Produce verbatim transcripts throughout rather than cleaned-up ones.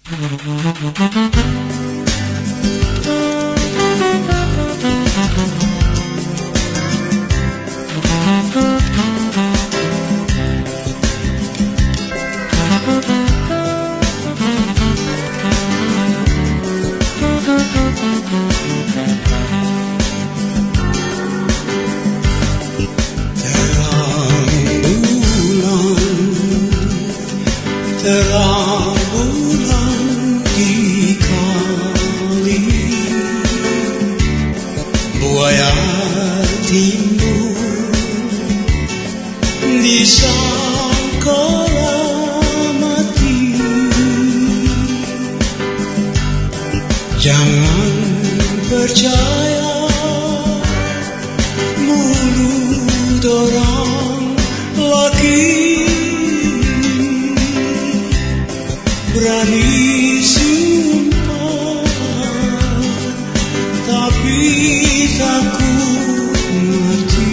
Terang bulan di kali, buaya timbul di sangkala mati. Jangan percaya mulut orang laki, berani sumpah tapi takut mati.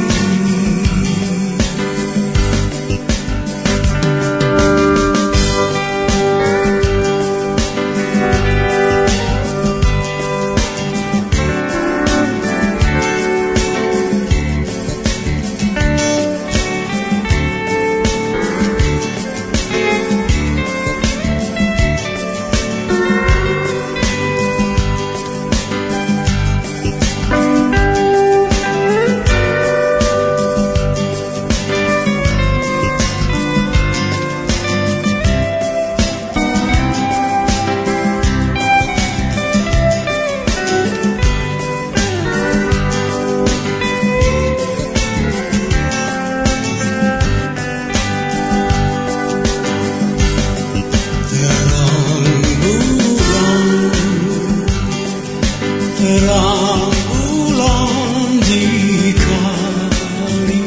Terang bulan di kali,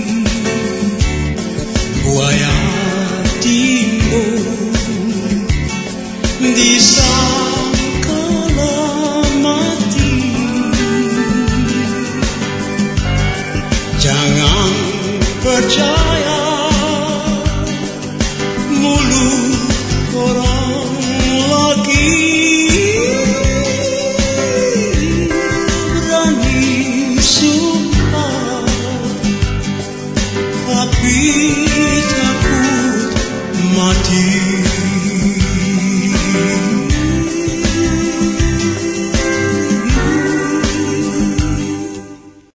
buaya timbul di sangkala mati. Jangan percaya mulut orang lagi, sumpah tapi